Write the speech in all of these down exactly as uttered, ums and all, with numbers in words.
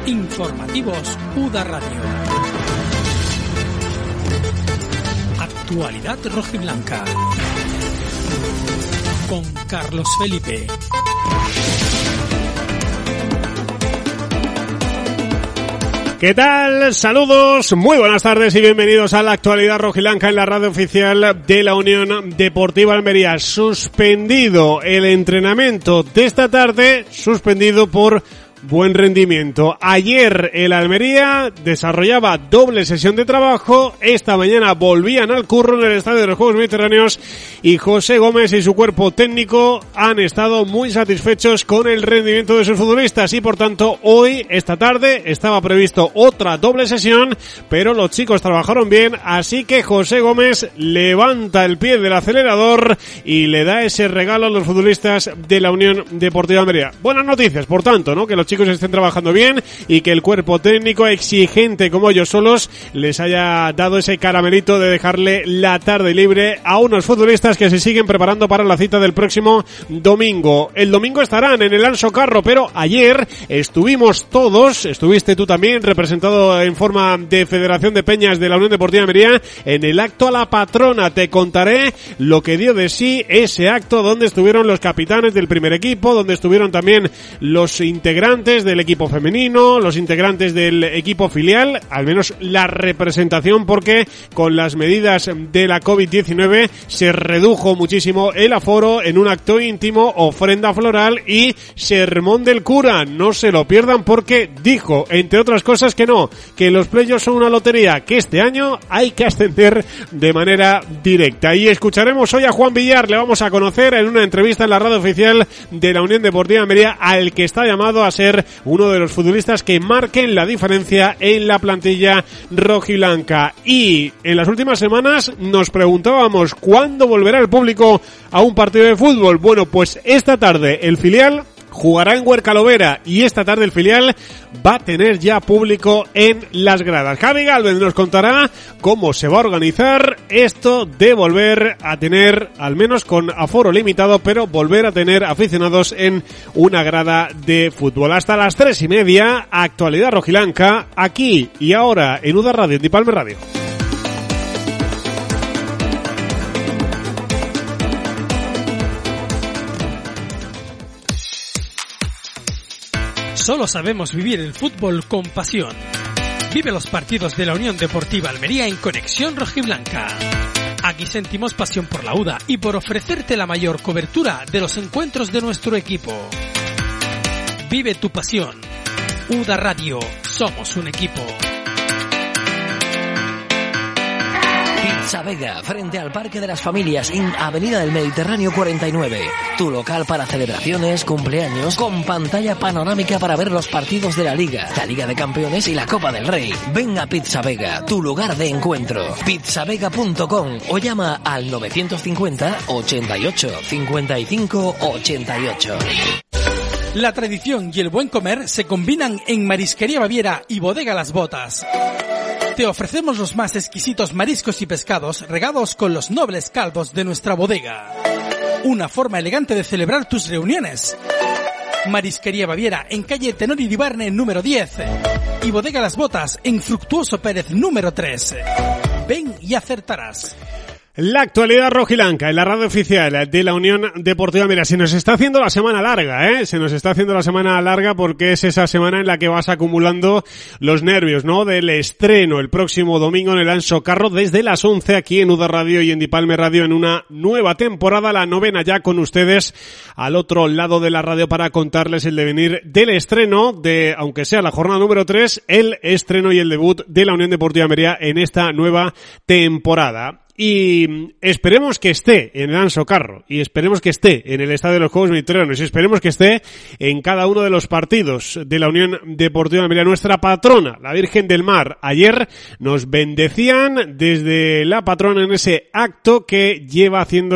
Informativos U D A Radio. Actualidad rojiblanca. Con Carlos Felipe. ¿Qué tal? Saludos, muy buenas tardes y bienvenidos a la actualidad rojiblanca en la radio oficial de la Unión Deportiva Almería. Suspendido el entrenamiento de esta tarde, suspendido por buen rendimiento. Ayer el Almería desarrollaba doble sesión de trabajo, esta mañana volvían al curro en el Estadio de los Juegos Mediterráneos y José Gómez y su cuerpo técnico han estado muy satisfechos con el rendimiento de sus futbolistas y por tanto hoy, esta tarde, estaba previsto otra doble sesión, pero los chicos trabajaron bien, así que José Gómez levanta el pie del acelerador y le da ese regalo a los futbolistas de la Unión Deportiva Almería. Buenas noticias, por tanto, ¿no? Que los chicos estén trabajando bien y que el cuerpo técnico exigente como ellos solos les haya dado ese caramelito de dejarle la tarde libre a unos futbolistas que se siguen preparando para la cita del próximo domingo. El domingo estarán en el Anso Carro, pero ayer estuvimos todos, estuviste tú también representado en forma de Federación de Peñas de la Unión Deportiva Almería en el acto a la patrona. Te contaré lo que dio de sí ese acto donde estuvieron los capitanes del primer equipo, donde estuvieron también los integrantes del equipo femenino, los integrantes del equipo filial, al menos la representación, porque con las medidas de la covid diecinueve se redujo muchísimo el aforo en un acto íntimo, ofrenda floral y sermón del cura. No se lo pierdan porque dijo, entre otras cosas, que no, que los playoffs son una lotería, que este año hay que ascender de manera directa. Y escucharemos hoy a Juan Villar, le vamos a conocer en una entrevista en la radio oficial de la Unión Deportiva Almería, al que está llamado a ser uno de los futbolistas que marquen la diferencia en la plantilla rojiblanca. Y en las últimas semanas nos preguntábamos cuándo volverá el público a un partido de fútbol. Bueno, pues esta tarde el filial jugará en Huercalovera y esta tarde el filial va a tener ya público en las gradas. Javi Gálvez nos contará cómo se va a organizar esto de volver a tener, al menos con aforo limitado, pero volver a tener aficionados en una grada de fútbol. Hasta las tres y media, actualidad rojiblanca, aquí y ahora en U D A Radio, en Dipalme Radio. Solo sabemos vivir el fútbol con pasión. Vive los partidos de la Unión Deportiva Almería en Conexión Rojiblanca. Aquí sentimos pasión por la U D A y por ofrecerte la mayor cobertura de los encuentros de nuestro equipo. Vive tu pasión. U D A Radio, somos un equipo. Pizza Vega, frente al Parque de las Familias, en Avenida del Mediterráneo cuarenta y nueve. Tu local para celebraciones, cumpleaños, con pantalla panorámica para ver los partidos de la Liga, la Liga de Campeones y la Copa del Rey. Ven a Pizza Vega, tu lugar de encuentro. pizza vega punto com o llama al novecientos cincuenta, ochenta y ocho, cincuenta y cinco, ochenta y ocho. La tradición y el buen comer se combinan en Marisquería Baviera y Bodega Las Botas. Te ofrecemos los más exquisitos mariscos y pescados regados con los nobles caldos de nuestra bodega. Una forma elegante de celebrar tus reuniones. Marisquería Baviera en calle Tenor Iribarne número diez y Bodega Las Botas en Fructuoso Pérez número tres. Ven y acertarás. La actualidad rojiblanca en la radio oficial de la Unión Deportiva Almería. Se nos está haciendo la semana larga, ¿eh? Se nos está haciendo la semana larga porque es esa semana en la que vas acumulando los nervios, ¿no? Del estreno el próximo domingo en el Anso Carro desde las once aquí en U D A Radio y en Dipalme Radio en una nueva temporada, la novena ya con ustedes al otro lado de la radio para contarles el devenir del estreno de, aunque sea la jornada número tres, el estreno y el debut de la Unión Deportiva Almería en esta nueva temporada. Y esperemos que esté en el Anso Carro y esperemos que esté en el Estadio de los Juegos Mediterráneos y esperemos que esté en cada uno de los partidos de la Unión Deportiva Almería. Nuestra patrona, la Virgen del Mar, ayer nos bendecían desde la patrona en ese acto que lleva haciéndose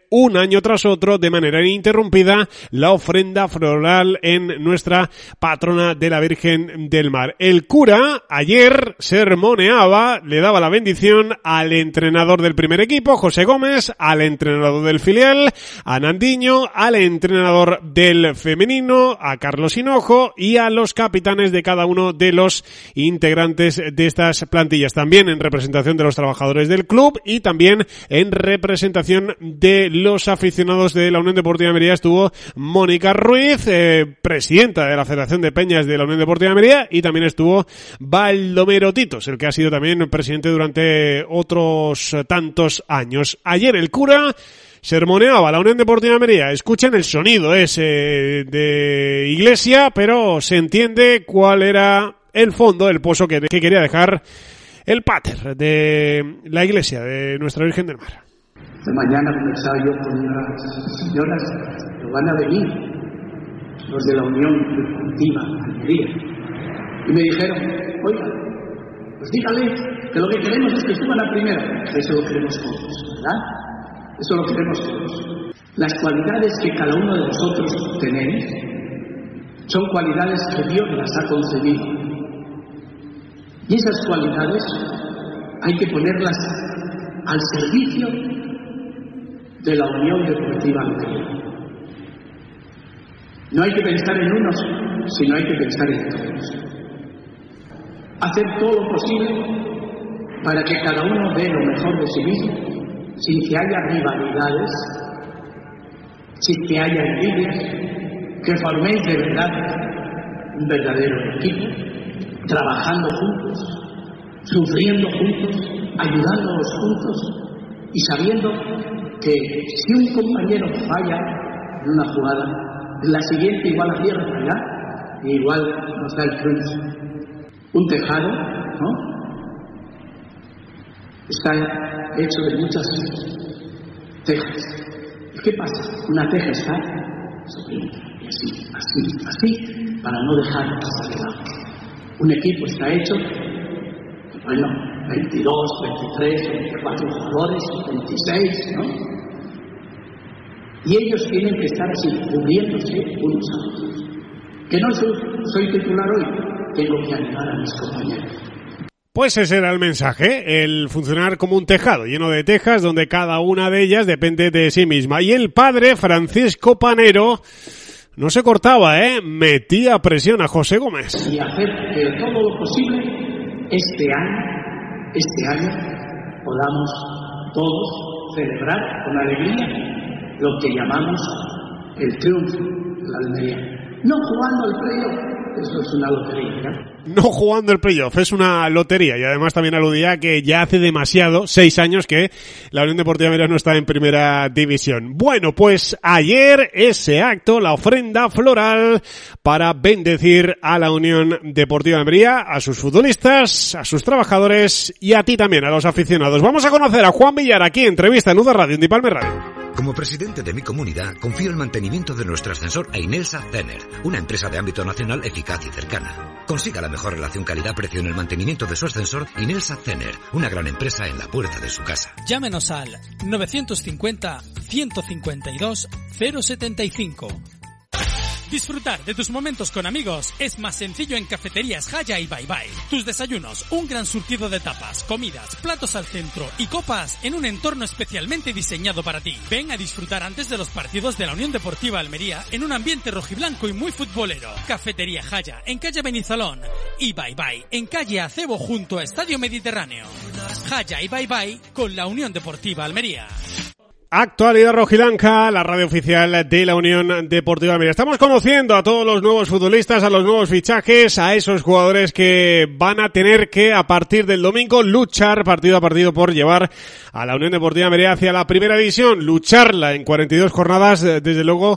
un año tras otro, de manera ininterrumpida, la ofrenda floral en nuestra patrona de la Virgen del Mar. El cura ayer sermoneaba, le daba la bendición al entrenador del primer equipo, José Gómez, al entrenador del filial, a Nandiño, al entrenador del femenino, a Carlos Hinojo y a los capitanes de cada uno de los integrantes de estas plantillas. También en representación de los trabajadores del club y también en representación de los aficionados de la Unión Deportiva Almería estuvo Mónica Ruiz, eh, presidenta de la Federación de Peñas de la Unión Deportiva Almería, y también estuvo Baldomero Titos, el que ha sido también presidente durante otros tantos años. Ayer el cura sermoneaba la Unión Deportiva Almería. Escuchen el sonido, es eh, de iglesia, pero se entiende cuál era el fondo, el pozo que, que quería dejar el pater de la iglesia de Nuestra Virgen del Mar. Esta mañana conversaba yo con unas señoras que van a venir, los de la Unión Deportiva Almería, y me dijeron, oiga, pues dígale que lo que queremos es que suban a primera. Eso lo queremos todos, ¿verdad? Eso lo queremos todos. Las cualidades que cada uno de vosotros tenéis son cualidades que Dios las ha concedido. Y esas cualidades hay que ponerlas al servicio de la Unión Deportiva Almería. No hay que pensar en unos, sino hay que pensar en todos. Hacer todo lo posible para que cada uno dé lo mejor de sí mismo, sin que haya rivalidades, sin que haya envidias, que forméis de verdad un verdadero equipo, trabajando juntos, sufriendo juntos, ayudándonos juntos y sabiendo que si un compañero falla en una jugada, en la siguiente igual acierta, ¿verdad? Y igual nos da el triunfo. Un tejado, ¿no?, está hecho de muchas tejas. ¿Y qué pasa? Una teja está sobre otra, y así, así, así, para no dejar pasar el agua. Un equipo está hecho, bueno, veintidós, veintitrés, veinticuatro jugadores, veintiséis, ¿no? Y ellos tienen que estar así, cubriéndose unos a otros. Que no soy, soy titular hoy, tengo que animar a mis compañeros. Pues ese era el mensaje, el funcionar como un tejado lleno de tejas donde cada una de ellas depende de sí misma. Y el padre Francisco Panero no se cortaba, ¿eh? Metía presión a José Gómez. Y hacer que todo lo posible este año, este año, podamos todos celebrar con alegría lo que llamamos el triunfo de la Almería. No jugando al playoff, eso es una lotería, ¿no? No jugando el playoff, es una lotería, y además también aludía que ya hace demasiado, seis años que la Unión Deportiva Almería no está en primera división. Bueno, pues ayer ese acto, la ofrenda floral para bendecir a la Unión Deportiva Almería, a sus futbolistas, a sus trabajadores y a ti también, a los aficionados. Vamos a conocer a Juan Villar aquí, entrevista en U D A Radio, en Dipalme Radio. Como presidente de mi comunidad, confío el mantenimiento de nuestro ascensor a Inelsa Cener, una empresa de ámbito nacional eficaz y cercana. Consiga la mejor relación calidad-precio en el mantenimiento de su ascensor Inelsa Cener, una gran empresa en la puerta de su casa. Llámenos al novecientos cincuenta, ciento cincuenta y dos, cero setenta y cinco. Disfrutar de tus momentos con amigos es más sencillo en Cafeterías Jaya y Bye Bye. Tus desayunos, un gran surtido de tapas, comidas, platos al centro y copas en un entorno especialmente diseñado para ti. Ven a disfrutar antes de los partidos de la Unión Deportiva Almería en un ambiente rojiblanco y muy futbolero. Cafetería Jaya en calle Benizalón y Bye Bye en calle Acebo junto a Estadio Mediterráneo. Jaya y Bye Bye con la Unión Deportiva Almería. Actualidad Rojilanca, la radio oficial de la Unión Deportiva Almería. Estamos conociendo a todos los nuevos futbolistas, a los nuevos fichajes, a esos jugadores que van a tener que, a partir del domingo, luchar partido a partido por llevar a la Unión Deportiva Almería hacia la primera división. Lucharla en cuarenta y dos jornadas, desde luego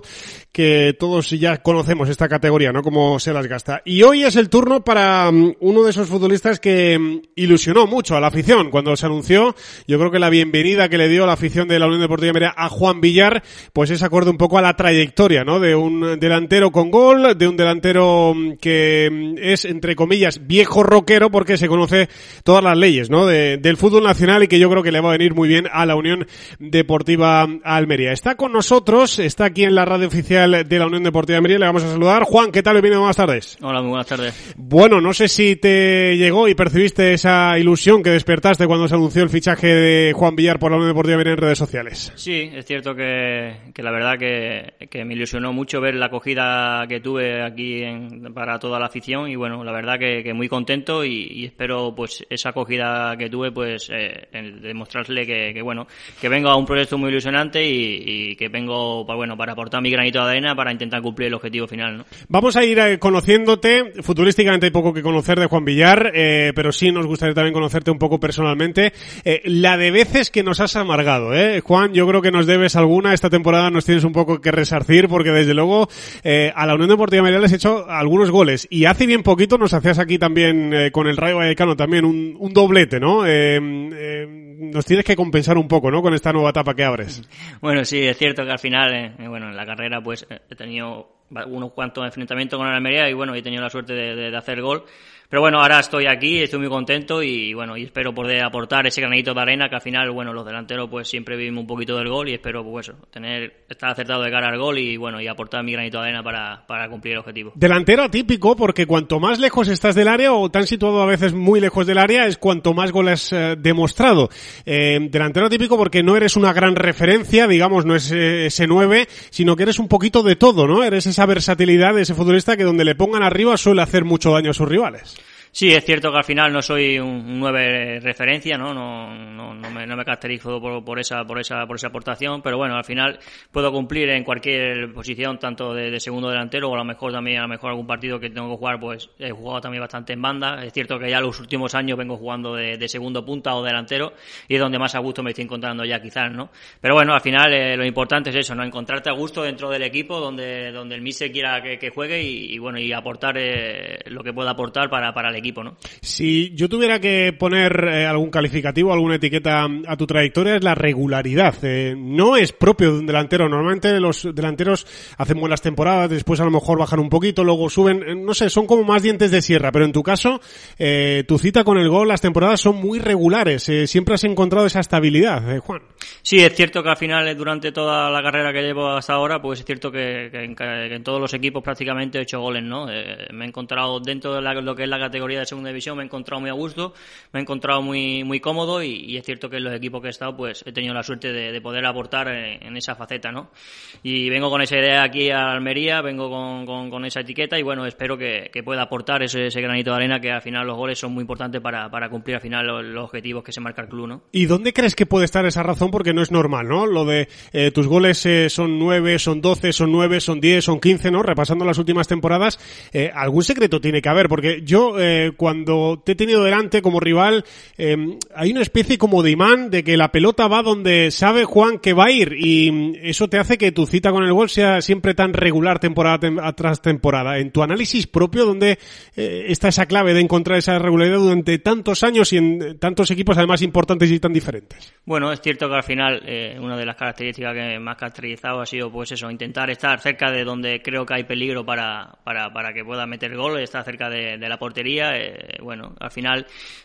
que todos ya conocemos esta categoría, ¿no? Cómo se las gasta. Y hoy es el turno para um, uno de esos futbolistas que um, ilusionó mucho a la afición cuando se anunció. Yo creo que la bienvenida que le dio la afición de la Unión Deportiva Almería a Juan Villar, pues es acorde un poco a la trayectoria, ¿no? De un delantero con gol, de un delantero um, que um, es, entre comillas, viejo rockero porque se conoce todas las leyes, ¿no? De, del fútbol nacional y que yo creo que le va a venir muy bien a la Unión Deportiva Almería. Está con nosotros, está aquí en la radio oficial de la Unión Deportiva Almería, le vamos a saludar. Juan, ¿qué tal? Bienvenido, buenas tardes. Hola, muy buenas tardes. Bueno, no sé si te llegó y percibiste esa ilusión que despertaste cuando se anunció el fichaje de Juan Villar por la Unión Deportiva Almería en redes sociales. Sí, es cierto que, que la verdad que, que me ilusionó mucho ver la acogida que tuve aquí en, para toda la afición y bueno, la verdad que, que muy contento y, y espero pues esa acogida que tuve pues eh, demostrarle que, que bueno, que vengo a un proyecto muy ilusionante y, y que vengo para, bueno, para aportar mi granito de arena para intentar cumplir el objetivo final, ¿no? Vamos a ir eh, conociéndote. Futbolísticamente hay poco que conocer de Juan Villar, eh, pero sí nos gustaría también conocerte un poco personalmente. Eh, la de veces que nos has amargado, ¿eh? Juan, yo creo que nos debes alguna. Esta temporada nos tienes un poco que resarcir porque desde luego eh, a la Unión Deportiva Almería les has hecho algunos goles y hace bien poquito nos hacías aquí también eh, con el Rayo Vallecano también un, un doblete, ¿no? Eh, eh, nos tienes que compensar un poco, ¿no? Con esta nueva etapa que abres. Bueno, sí, es cierto que al final, eh, bueno, en la carrera pues he tenido unos cuantos enfrentamientos con el Almería y bueno, he tenido la suerte de, de, de hacer gol. Pero bueno, ahora estoy aquí, estoy muy contento y bueno, y espero poder aportar ese granito de arena que al final, bueno, los delanteros pues siempre vivimos un poquito del gol y espero pues eso, tener, estar acertado de cara al gol y bueno, y aportar mi granito de arena para, para cumplir el objetivo. Delantero atípico porque cuanto más lejos estás del área o tan situado a veces muy lejos del área es cuanto más goles eh, demostrado. Eh, delantero atípico porque no eres una gran referencia, digamos, no es eh, ese nueve, sino que eres un poquito de todo, ¿no? Eres esa versatilidad de ese futbolista que donde le pongan arriba suele hacer mucho daño a sus rivales. Sí, es cierto que al final no soy un nueve referencia, ¿no? No, no, no me, no me caracterizo por, por esa, por esa, por esa aportación, pero bueno, al final puedo cumplir en cualquier posición, tanto de, de segundo delantero o a lo mejor también, a lo mejor algún partido que tengo que jugar, pues he jugado también bastante en banda. Es cierto que ya los últimos años vengo jugando de, de segundo punta o delantero y es donde más a gusto me estoy encontrando ya quizás, ¿no? Pero bueno, al final eh, lo importante es eso, ¿no? Encontrarte a gusto dentro del equipo donde, donde el míster quiera que, que juegue y, y bueno, y aportar eh, lo que pueda aportar para, para el equipo, ¿no? Si yo tuviera que poner eh, algún calificativo, alguna etiqueta a tu trayectoria es la regularidad. Eh, no es propio de un delantero. Normalmente los delanteros hacen buenas temporadas, después a lo mejor bajan un poquito, luego suben, eh, no sé, son como más dientes de sierra, pero en tu caso, eh, tu cita con el gol, las temporadas son muy regulares. Eh, siempre has encontrado esa estabilidad, eh, Juan. Sí, es cierto que al final, durante toda la carrera que llevo hasta ahora, pues es cierto que, que, en, que en todos los equipos prácticamente he hecho goles, ¿no? Eh, me he encontrado dentro de la, lo que es la categoría de segunda división, me he encontrado muy a gusto, me he encontrado muy muy cómodo y, y es cierto que en los equipos que he estado, pues he tenido la suerte de, de poder aportar en, en esa faceta, ¿no? Y vengo con esa idea aquí a Almería, vengo con, con, con esa etiqueta y bueno, espero que, que pueda aportar ese, ese granito de arena que al final los goles son muy importantes para, para cumplir al final los, los objetivos que se marca el club, ¿no? ¿Y dónde crees que puede estar esa razón? Porque no es normal, ¿no? Lo de eh, tus goles eh, son nueve, son doce, son nueve, son diez, son quince, ¿no? Repasando las últimas temporadas, eh, algún secreto tiene que haber, porque yo eh, cuando te he tenido delante como rival, eh, hay una especie como de imán de que la pelota va donde sabe Juan que va a ir y eso te hace que tu cita con el gol sea siempre tan regular temporada tem- tras temporada. En tu análisis propio, ¿dónde eh, está esa clave de encontrar esa regularidad durante tantos años y en tantos equipos además importantes y tan diferentes? Bueno, es cierto que al final eh, una de las características que más caracterizado ha sido pues eso, intentar estar cerca de donde creo que hay peligro para para, para que pueda meter gol, estar cerca de, de la portería. Eh, bueno, al final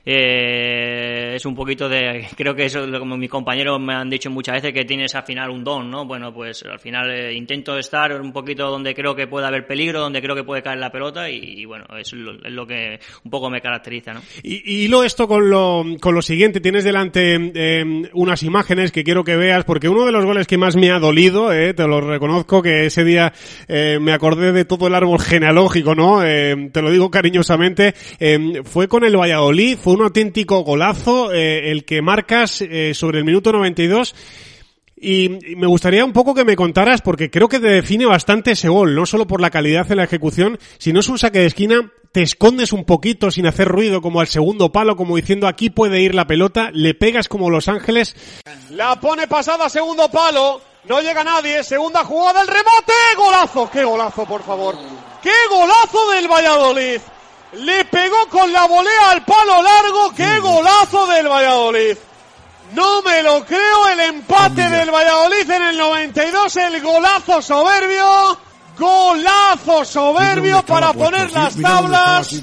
eh, es un poquito de, creo que eso, como mis compañeros me han dicho muchas veces, que tienes al final un don, ¿no? Bueno, pues al final eh, intento estar un poquito donde creo que puede haber peligro, donde creo que puede caer la pelota y, y bueno, es lo, es lo que un poco me caracteriza, ¿no? Y, y hilo esto con lo, con lo siguiente, tienes delante eh, unas imágenes que quiero que veas, porque uno de los goles que más me ha dolido, eh, te lo reconozco, que ese día eh, me acordé de todo el árbol genealógico, ¿no? Eh, te lo digo cariñosamente, eh, fue con el Valladolid, fue un auténtico golazo, eh, el que marcas eh, sobre el minuto noventa y dos. Y me gustaría un poco que me contaras, porque creo que te define bastante ese gol, no solo por la calidad en la ejecución, sino es un saque de esquina, te escondes un poquito sin hacer ruido como al segundo palo, como diciendo aquí puede ir la pelota, le pegas como Los Ángeles. La pone pasada, segundo palo, No llega nadie, segunda jugada, el remate, golazo, qué golazo, por favor. Qué golazo del Valladolid. Le pegó con la volea al palo largo, qué golazo del Valladolid. No me lo creo, el empate del Valladolid en el noventa y dos, el golazo soberbio, golazo soberbio para poner las tablas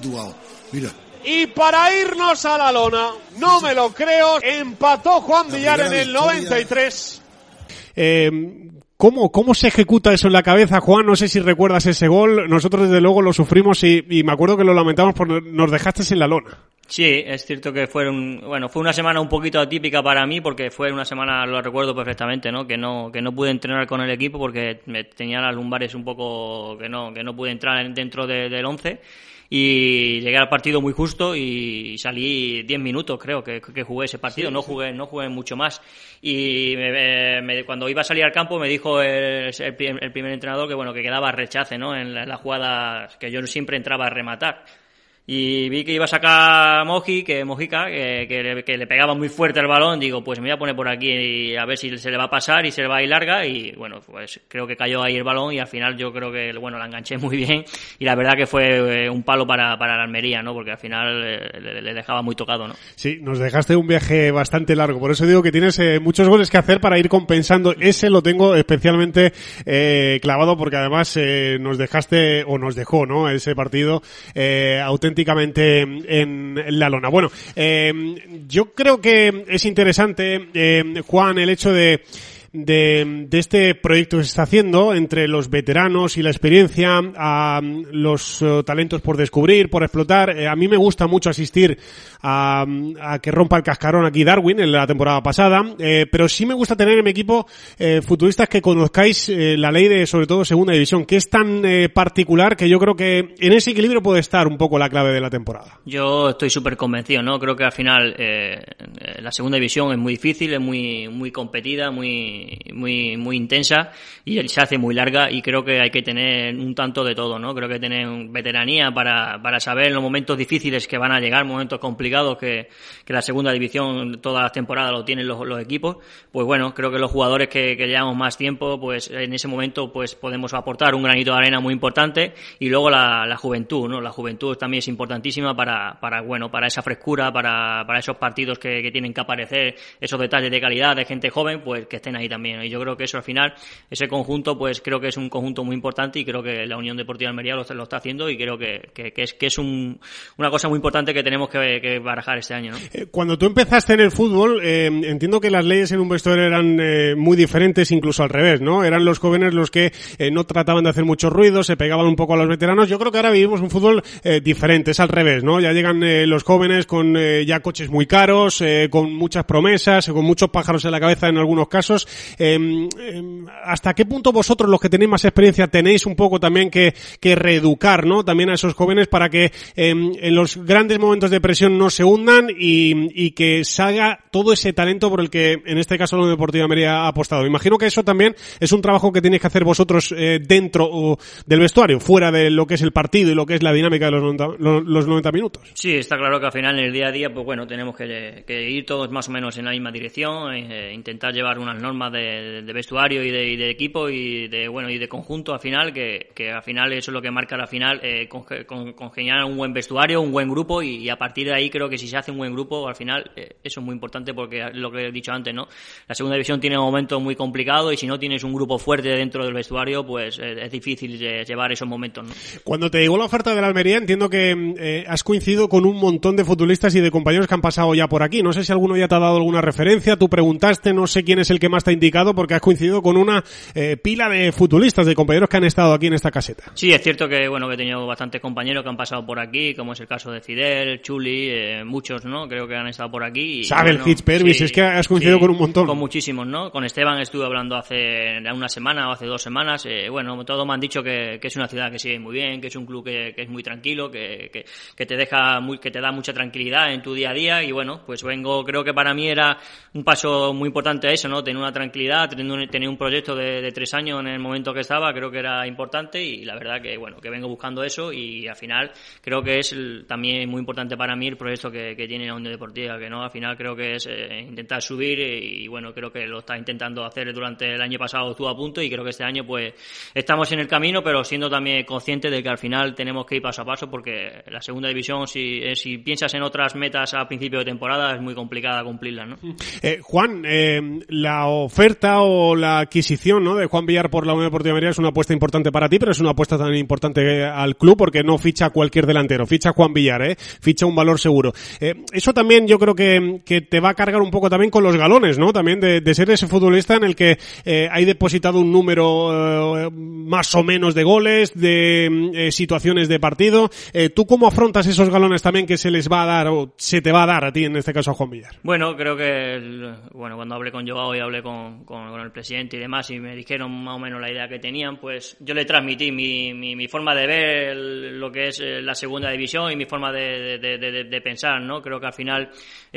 y para irnos a la lona. No me lo creo, empató Juan Villar en el noventa y tres. Eh, ¿cómo, ¿Cómo se ejecuta eso en la cabeza, Juan? No sé si recuerdas ese gol. Nosotros desde luego lo sufrimos y, y me acuerdo que lo lamentamos porque nos dejaste en la lona. Sí, es cierto que fue un, bueno, fue una semana un poquito atípica para mí porque fue una semana, lo recuerdo perfectamente, ¿no? Que no, que no pude entrenar con el equipo porque me tenía las lumbares un poco, que no, que no pude entrar dentro de, del once. Y llegué al partido muy justo y salí diez minutos, creo, que, que jugué ese partido. Sí, no jugué no jugué mucho más. Y me, me, cuando iba a salir al campo me dijo el, el, el primer entrenador que, bueno, que quedaba rechace, ¿no? En la, la jugada que yo siempre entraba a rematar. Y vi que iba a sacar Moji, que Mojica, que, que, le, que le pegaba muy fuerte el balón. Digo, pues me voy a poner por aquí y a ver si se le va a pasar y se le va a ir larga. Y bueno, pues creo que cayó ahí el balón y al final yo creo que, bueno, la enganché muy bien. Y la verdad que fue un palo para, para la Almería, ¿no? Porque al final le, le dejaba muy tocado, ¿no? Sí, nos dejaste un viaje bastante largo. Por eso digo que tienes eh, muchos goles que hacer para ir compensando. Ese lo tengo especialmente eh, clavado porque además eh, nos dejaste, o nos dejó, ¿no? Ese partido eh, auténticamente en la lona. Bueno, eh, yo creo que es interesante, eh, Juan, el hecho de De, de este proyecto que se está haciendo entre los veteranos y la experiencia, a los uh, talentos por descubrir, por explotar. Eh, a mí me gusta mucho asistir a, a que rompa el cascarón aquí Darwin en la temporada pasada, eh, pero sí me gusta tener en mi equipo eh, futuristas que conozcáis eh, la ley de, sobre todo, segunda división, que es tan eh, particular que yo creo que en ese equilibrio puede estar un poco la clave de la temporada. Yo estoy súper convencido, ¿no? Creo que al final eh, la segunda división es muy difícil, es muy, muy competida, muy muy muy intensa y se hace muy larga y creo que hay que tener un tanto de todo, ¿no? Creo que tener veteranía para para saber en los momentos difíciles que van a llegar, momentos complicados que, que la segunda división todas las temporadas lo tienen los, los equipos. Pues bueno, creo que los jugadores que, que llevamos más tiempo, pues en ese momento pues podemos aportar un granito de arena muy importante y luego la, la juventud, ¿no? La juventud también es importantísima para para bueno, para esa frescura, para para esos partidos que, que tienen que aparecer, esos detalles de calidad de gente joven, pues que estén ahí también. Y yo creo que eso al final, ese conjunto, pues creo que es un conjunto muy importante y creo que la Unión Deportiva Almería lo, lo está haciendo y creo que, que, que es que es un, una cosa muy importante que tenemos que, que barajar este año, ¿no? Cuando tú empezaste en el fútbol, eh, entiendo que las leyes en un vestuario eran eh, muy diferentes, incluso al revés, ¿no? Eran los jóvenes los que eh, no trataban de hacer mucho ruido, se pegaban un poco a los veteranos. Yo creo que ahora vivimos un fútbol eh, diferente, es al revés, ¿no? Ya llegan eh, los jóvenes con eh, ya coches muy caros, eh, con muchas promesas, con muchos pájaros en la cabeza en algunos casos. Eh, ¿Hasta qué punto vosotros, los que tenéis más experiencia, tenéis un poco también que, que reeducar, ¿no? También a esos jóvenes para que eh, en los grandes momentos de presión no se hundan y, y que salga todo ese talento por el que en este caso la Unión Deportiva Almería ha apostado? Me imagino que eso también es un trabajo que tenéis que hacer vosotros eh, dentro uh, del vestuario, fuera de lo que es el partido y lo que es la dinámica de los noventa, los, los noventa minutos. Sí, está claro que al final en el día a día, pues bueno, tenemos que, que ir todos más o menos en la misma dirección, eh, intentar llevar unas normas de de vestuario y de, y de equipo y de bueno y de conjunto al final que, que al final eso es lo que marca la final, eh, con, con, congeniar un buen vestuario, un buen grupo y, y a partir de ahí creo que si se hace un buen grupo al final eh, eso es muy importante porque lo que he dicho antes, ¿no? La segunda división tiene un momento muy complicado y si no tienes un grupo fuerte dentro del vestuario pues eh, es difícil eh, llevar esos momentos, ¿no? Cuando te llegó la oferta de la Almería entiendo que eh, has coincidido con un montón de futbolistas y de compañeros que han pasado ya por aquí. No sé si alguno ya te ha dado alguna referencia, tú preguntaste, no sé quién es el que más te ha indicado porque has coincidido con una eh, pila de futbolistas, de compañeros que han estado aquí en esta caseta. Sí, es cierto que bueno que he tenido bastantes compañeros que han pasado por aquí, como es el caso de Fidel, Chuli, eh, muchos, ¿no? Creo que han estado por aquí. Y, Sabe bueno, el Fitzpervis, sí, es que has coincidido sí, con un montón. Con muchísimos, ¿no? Con Esteban estuve hablando hace una semana o hace dos semanas. Eh, bueno, todos me han dicho que, que es una ciudad que sigue muy bien, que es un club que, que es muy tranquilo, que, que, que te deja muy, que te da mucha tranquilidad en tu día a día y bueno, pues vengo, creo que para mí era un paso muy importante a eso, ¿no? Tener una tranquilidad, teniendo un, tener un proyecto de, de tres años en el momento que estaba, creo que era importante y la verdad que bueno, que vengo buscando eso y al final creo que es el, también muy importante para mí el proyecto que, que tiene la Unión Deportiva, que no, al final creo que es eh, intentar subir y, y bueno, creo que lo está intentando hacer durante el año pasado, estuvo a punto y creo que este año pues estamos en el camino, pero siendo también conscientes de que al final tenemos que ir paso a paso porque la segunda división, si, eh, si piensas en otras metas a principio de temporada, es muy complicada cumplirlas, ¿no? Eh, Juan, eh, la oferta o la adquisición, ¿no?, de Juan Villar por la Unión Deportiva Almería es una apuesta importante para ti, pero es una apuesta también importante al club porque no ficha cualquier delantero, ficha Juan Villar, ¿eh? Ficha un valor seguro. Eh, eso también yo creo que, que te va a cargar un poco también con los galones, ¿no? También de, de ser ese futbolista en el que eh, hay depositado un número eh, más o menos de goles, de eh, situaciones de partido. Eh, ¿Tú cómo afrontas esos galones también que se les va a dar o se te va a dar a ti, en este caso a Juan Villar? Bueno, creo que el, bueno, cuando hablé con Joao y hablé con, con, con el presidente y demás y me dijeron más o menos la idea que tenían, pues yo le transmití mi, mi, mi forma de ver el, lo que es la segunda división y mi forma de, de, de, de, de pensar, ¿no? Creo que al final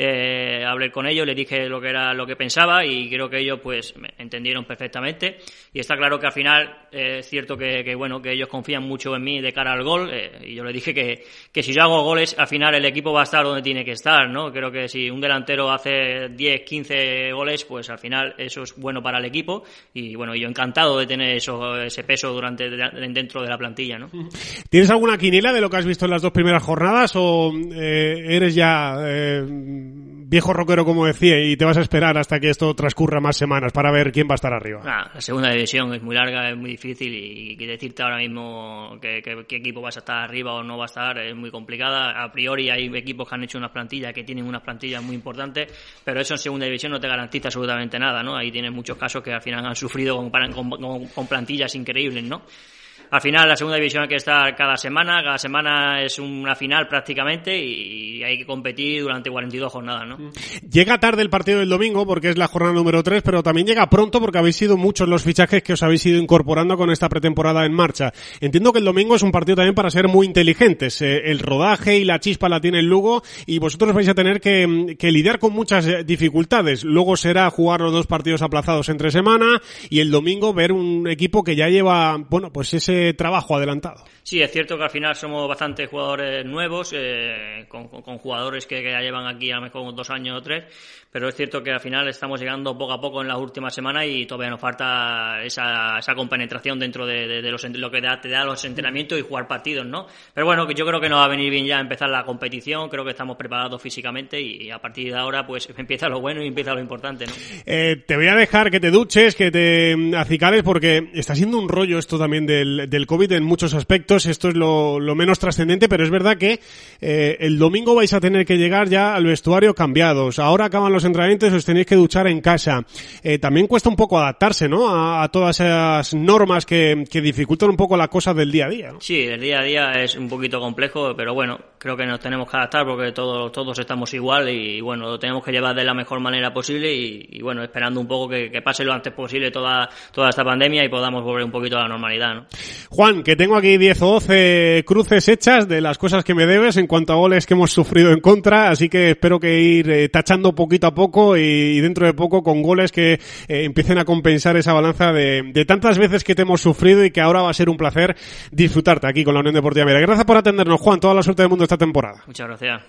eh, hablé con ellos, les dije lo que era lo que pensaba y creo que ellos pues me entendieron perfectamente y está claro que al final eh, es cierto que, que bueno que ellos confían mucho en mí de cara al gol eh, y yo les dije que, que si yo hago goles al final el equipo va a estar donde tiene que estar, ¿no? Creo que si un delantero hace diez, quince goles pues al final eso es bueno para el equipo y bueno, yo encantado de tener eso, ese peso durante dentro de la plantilla, ¿no? ¿Tienes alguna quiniela de lo que has visto en las dos primeras jornadas o eh, eres ya eh, viejo rockero, como decía, y te vas a esperar hasta que esto transcurra más semanas para ver quién va a estar arriba? Ah, la segunda división es muy larga, es muy difícil y, y decirte ahora mismo que, que, qué equipo vas a estar arriba o no va a estar es muy complicada. A priori hay equipos que han hecho unas plantillas que tienen unas plantillas muy importantes, pero eso en segunda división no te garantiza absolutamente nada, ¿no? Ahí tienes muchos casos que al final han sufrido con, con, con, con plantillas increíbles, ¿no? Al final la segunda división hay que estar cada semana, cada semana es una final prácticamente y hay que competir durante cuarenta y dos jornadas, ¿no? Llega tarde el partido del domingo porque es la jornada número tres, pero también llega pronto porque habéis sido muchos los fichajes que os habéis ido incorporando con esta pretemporada en marcha. Entiendo que el domingo es un partido también para ser muy inteligentes. Eh, el rodaje y la chispa la tiene el Lugo y vosotros vais a tener que, que lidiar con muchas dificultades. Luego será jugar los dos partidos aplazados entre semana y el domingo ver un equipo que ya lleva, bueno, pues ese trabajo adelantado. Sí, es cierto que al final somos bastantes jugadores nuevos, eh, con, con, con jugadores que, que ya llevan aquí a lo mejor dos años o tres, pero es cierto que al final estamos llegando poco a poco en las últimas semanas y todavía nos falta esa, esa compenetración dentro de, de, de los, lo que da, te da los entrenamientos y jugar partidos, ¿no? Pero bueno, yo creo que nos va a venir bien ya empezar la competición, creo que estamos preparados físicamente y a partir de ahora pues empieza lo bueno y empieza lo importante, ¿no? Eh, te voy a dejar que te duches, que te acicales porque está siendo un rollo esto también del, del COVID en muchos aspectos. Esto es lo, lo menos trascendente, pero es verdad que eh, el domingo vais a tener que llegar ya al vestuario cambiados. Ahora acaban los entrenamientos, os tenéis que duchar en casa. Eh, también cuesta un poco adaptarse, ¿no? A, a todas esas normas que, que dificultan un poco la cosa del día a día, ¿no? Sí, el día a día es un poquito complejo, pero bueno, creo que nos tenemos que adaptar porque todos, todos estamos igual y bueno, lo tenemos que llevar de la mejor manera posible y, y bueno, esperando un poco que, que pase lo antes posible toda, toda esta pandemia y podamos volver un poquito a la normalidad, ¿no? Juan, que tengo aquí diez o doce cruces hechas de las cosas que me debes en cuanto a goles que hemos sufrido en contra, así que espero que ir eh, tachando poquito a poco y, y dentro de poco con goles que eh, empiecen a compensar esa balanza de, de tantas veces que te hemos sufrido y que ahora va a ser un placer disfrutarte aquí con la Unión Deportiva Almería. Gracias por atendernos, Juan, toda la suerte del mundo esta temporada. Muchas gracias.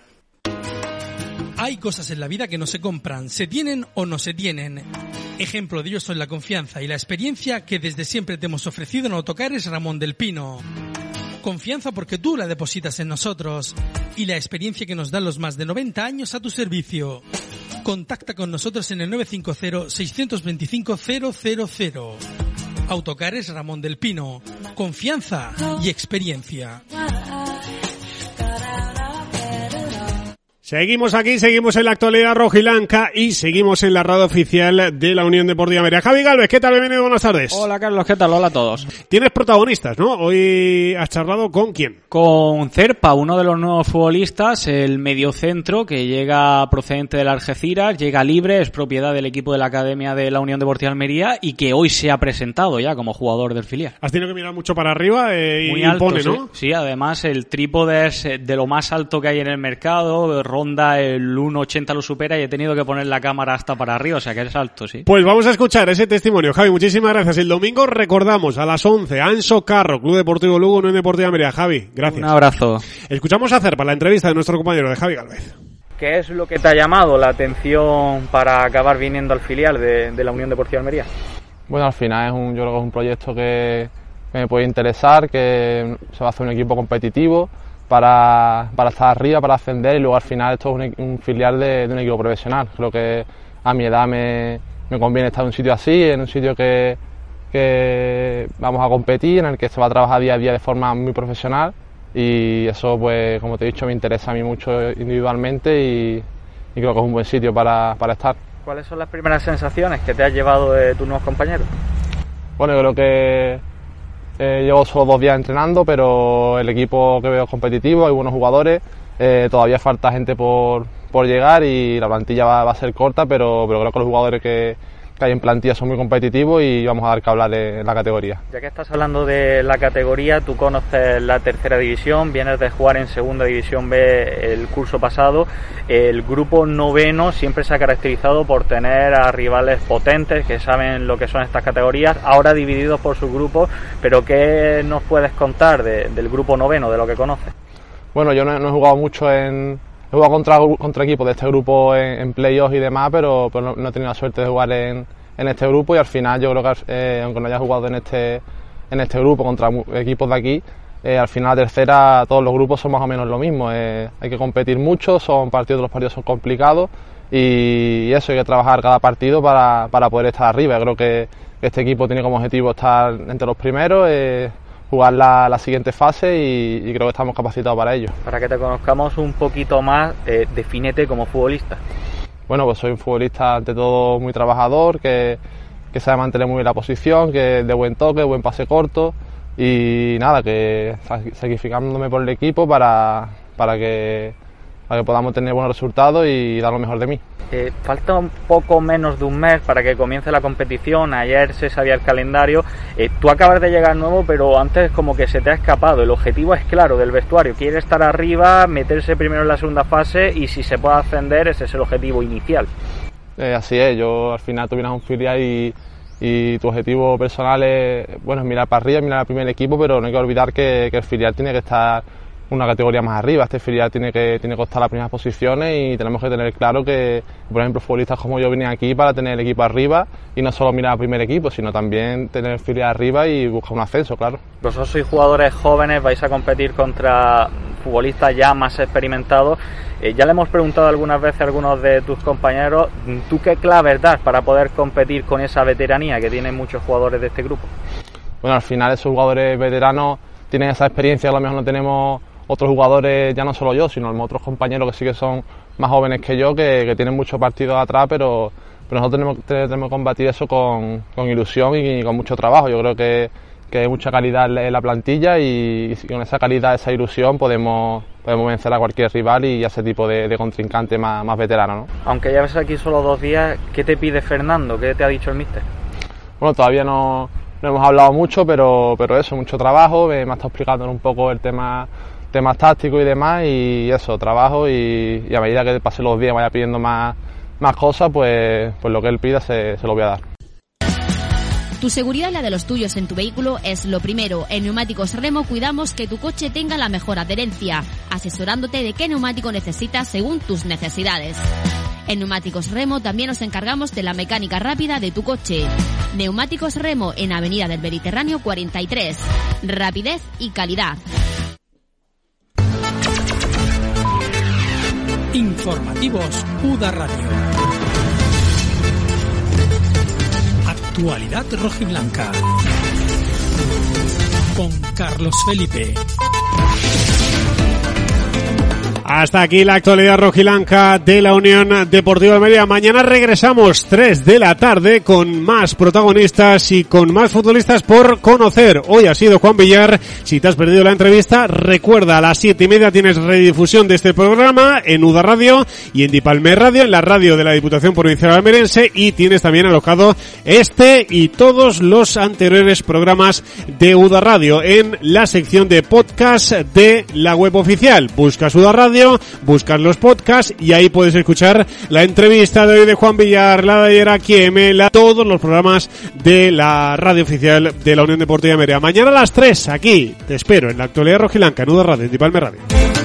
Hay cosas en la vida que no se compran, se tienen o no se tienen. Ejemplo de ello son la confianza y la experiencia que desde siempre te hemos ofrecido en Autocares Ramón del Pino. Confianza porque tú la depositas en nosotros y la experiencia que nos dan los más de noventa años a tu servicio. Contacta con nosotros en el nueve cinco cero, seis dos cinco, cero cero cero. Autocares Ramón del Pino. Confianza y experiencia. Seguimos aquí, seguimos en la actualidad rojiblanca y seguimos en la radio oficial de la Unión Deportiva Almería. Javi Galvez, ¿qué tal? Bienvenido, buenas tardes. Hola Carlos, ¿qué tal? Hola a todos. Tienes protagonistas, ¿no? Hoy has charlado con ¿quién? Con Cerpa, uno de los nuevos futbolistas, el mediocentro que llega procedente del Algeciras, llega libre, es propiedad del equipo de la Academia de la Unión Deportiva Almería y que hoy se ha presentado ya como jugador del filial. Has tenido que mirar mucho para arriba eh, y Muy alto, impone, sí. ¿no? Sí, además el trípode es de lo más alto que hay en el mercado, ronda el uno ochenta, lo supera y he tenido que poner la cámara hasta para arriba, o sea que es alto, sí. Pues vamos a escuchar ese testimonio. Javi, muchísimas gracias. El domingo recordamos a las once, Anso Carro, Club Deportivo Lugo, Unión Deportiva Almería. Javi, gracias. Un abrazo. Escuchamos a Cerpa, la entrevista de nuestro compañero de Javi Galvez. ¿Qué es lo que te ha llamado la atención para acabar viniendo al filial de, de la Unión Deportiva Almería? Bueno, al final es un, yo creo que es un proyecto que, que me puede interesar, que se va a hacer un equipo competitivo para, para estar arriba, para ascender, y luego al final esto es un, un filial de, de un equipo profesional. Creo que a mi edad me, me conviene estar en un sitio así, en un sitio que, que vamos a competir, en el que se va a trabajar día a día de forma muy profesional. Y eso, pues, como te he dicho, me interesa a mí mucho individualmente y, y creo que es un buen sitio para, para estar. ¿Cuáles son las primeras sensaciones que te has llevado de tus nuevos compañeros? Bueno, yo creo que eh, llevo solo dos días entrenando, pero el equipo que veo es competitivo, hay buenos jugadores, eh, todavía falta gente por, por llegar y la plantilla va, va a ser corta, pero, pero creo que los jugadores que, que hay en plantilla son muy competitivos y vamos a dar que hablar en la categoría. Ya que estás hablando de la categoría, tú conoces la tercera división, vienes de jugar en segunda división B el curso pasado. El grupo noveno siempre se ha caracterizado por tener a rivales potentes que saben lo que son estas categorías, ahora divididos por subgrupos, pero ¿qué nos puedes contar de, del grupo noveno, de lo que conoces? Bueno, yo no, no he jugado mucho en... He jugado contra, contra equipos de este grupo en, en playoffs y demás, pero, pero no, no he tenido la suerte de jugar en, en este grupo y al final yo creo que eh, aunque no haya jugado en este, en este grupo contra equipos de aquí, eh, al final la tercera todos los grupos son más o menos lo mismo. Eh, hay que competir mucho, son partidos, los partidos son complicados y, y eso, hay que trabajar cada partido para, para poder estar arriba. Yo creo que este equipo tiene como objetivo estar entre los primeros, eh, jugar la, la siguiente fase y, y creo que estamos capacitados para ello. Para que te conozcamos un poquito más, eh, defínete como futbolista. Bueno, pues soy un futbolista ante todo muy trabajador, que, que sabe mantener muy bien la posición, que de buen toque, buen pase corto y nada, que sacrificándome por el equipo para, para, que, para que podamos tener buenos resultados y dar lo mejor de mí. Eh, falta un poco menos de un mes para que comience la competición, ayer se sabía el calendario, eh, tú acabas de llegar nuevo pero antes como que se te ha escapado, el objetivo es claro del vestuario, quiere estar arriba, meterse primero en la segunda fase y si se puede ascender ese es el objetivo inicial. Eh, así es, yo al final tú vienes a un filial y, y tu objetivo personal es, bueno, es mirar para arriba, mirar al primer equipo, pero no hay que olvidar que, que el filial tiene que estar una categoría más arriba, este filial tiene que tiene que estar las primeras posiciones y tenemos que tener claro que, por ejemplo, futbolistas como yo vienen aquí para tener el equipo arriba y no solo mirar al primer equipo, sino también tener el filial arriba y buscar un ascenso, claro. Vosotros sois jugadores jóvenes, vais a competir contra futbolistas ya más experimentados. Eh, ya le hemos preguntado algunas veces a algunos de tus compañeros, ¿tú qué claves das para poder competir con esa veteranía que tienen muchos jugadores de este grupo? Bueno, al final esos jugadores veteranos tienen esa experiencia que a lo mejor no tenemos otros jugadores, ya no solo yo, sino otros compañeros que sí que son más jóvenes que yo, que, que tienen muchos partidos atrás, pero, pero nosotros tenemos, tenemos que combatir eso con, con ilusión y, y con mucho trabajo. Yo creo que, que hay mucha calidad en la plantilla y, y con esa calidad, esa ilusión podemos, podemos vencer a cualquier rival y a ese tipo de, de contrincante más, más veterano, ¿no? Aunque ya ves aquí solo dos días, ¿qué te pide Fernando? ¿Qué te ha dicho el míster? Bueno, todavía no, no hemos hablado mucho, pero, pero eso, mucho trabajo, me, me ha estado explicando un poco el tema temas tácticos y demás y eso, trabajo y, y a medida que pasen los días vaya pidiendo más, más cosas, pues, pues lo que él pida se, se lo voy a dar. Tu seguridad y la de los tuyos en tu vehículo es lo primero. En Neumáticos Remo cuidamos que tu coche tenga la mejor adherencia, asesorándote de qué neumático necesitas según tus necesidades. En Neumáticos Remo también nos encargamos de la mecánica rápida de tu coche. Neumáticos Remo en Avenida del Mediterráneo cuarenta y tres. Rapidez y calidad. Informativos U D A Radio. Actualidad rojiblanca. Con Carlos Felipe. Hasta aquí la actualidad rojiblanca de la Unión Deportiva Almería. Mañana regresamos tres de la tarde con más protagonistas y con más futbolistas por conocer. Hoy ha sido Juan Villar. Si te has perdido la entrevista, recuerda, a las siete y media tienes redifusión de este programa en U D A Radio y en Dipalme Radio, en la radio de la Diputación Provincial Almeriense, y tienes también alojado este y todos los anteriores programas de U D A Radio en la sección de podcast de la web oficial. Buscas U D A Radio Radio, buscas los podcasts y ahí puedes escuchar la entrevista de hoy de Juan Villar, la de ayer aquí M, la, todos los programas de la radio oficial de la Unión Deportiva Almería. Mañana a las tres, aquí, te espero en la actualidad rojiblanca, en Nudo Radio, en Tipalme Radio.